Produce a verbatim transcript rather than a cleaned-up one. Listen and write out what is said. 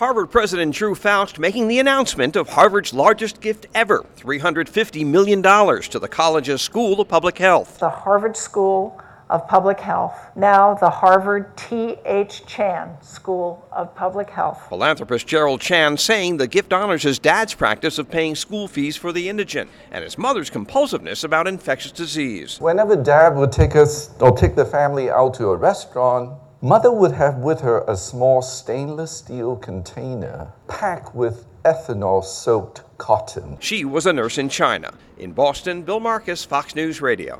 Harvard President Drew Faust making the announcement of Harvard's largest gift ever, three hundred fifty million dollars to the college's School of Public Health. The Harvard School of Public Health, now the Harvard T H Chan School of Public Health. Philanthropist Gerald Chan saying the gift honors his dad's practice of paying school fees for the indigent and his mother's compulsiveness about infectious disease. Whenever Dad would take us or take the family out to a restaurant, Mother would have with her a small stainless steel container packed with ethanol-soaked cotton. She was a nurse in China. In Boston, Bill Marcus, Fox News Radio.